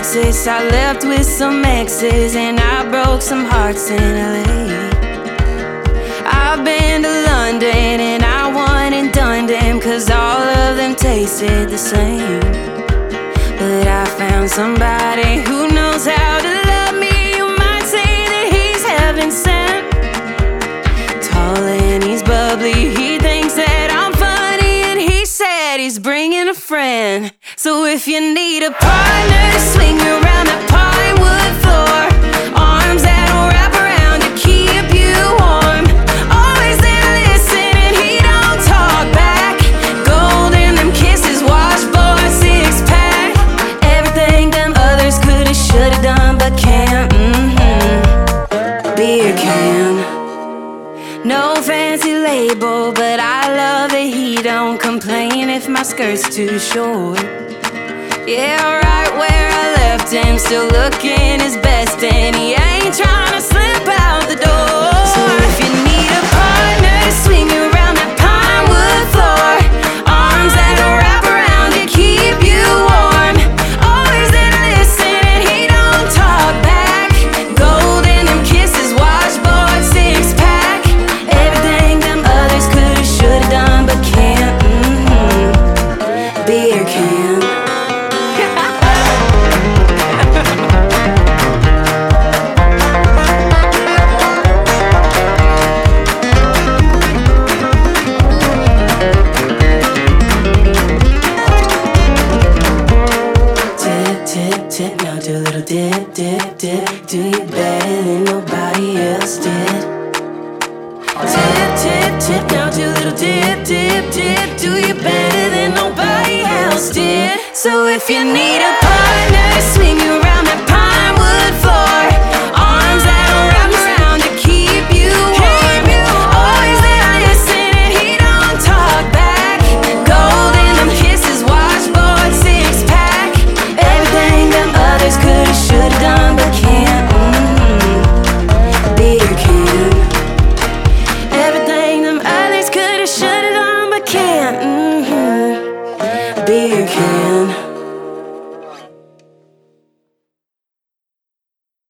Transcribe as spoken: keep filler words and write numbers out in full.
Texas, I left with some exes, and I broke some hearts in L A. I've been to London, and I won and done them, 'cause all of them tasted the same. But I found somebody who knows how to love me. You might say that he's heaven sent. Tall and he's bubbly, he thinks that I'm funny, and he said he's bringing a friend. So if you need a partner to swing around that pine wood floor, arms that'll wrap around to keep you warm, always there to listen and he don't talk back, gold in them kisses, washboard, six pack, everything them others could've, should've done but can't. Mm-hmm. Beer can, no fancy label, but I love that he don't complain if my skirt's too short. Yeah, right where I left him, still looking his best, and he ain't trying to slip out the door. So if you need a partner to swing around that pine wood floor, arms that'll wrap around you, keep you warm, always there to listen and he don't talk back, gold in them kisses, washboard, six pack, everything them others could've, should've done but can't. Mm-hmm. Beer can. Tip, now do a little dip, dip, dip. Do you better than nobody else did. Tip, tip, tip, now do a little dip, dip, dip. Do you better than nobody else did. So if you need a partner, swing around that pine wood floor, arms that'll wrap around to keep you warm, always there to listen and he don't talk back, gold in them kisses, washboard, six pack, everything them others could've, should've done but can't. Mm-hmm. Beer can, everything them others could've, should've done but can't. Mm-hmm. Beer can.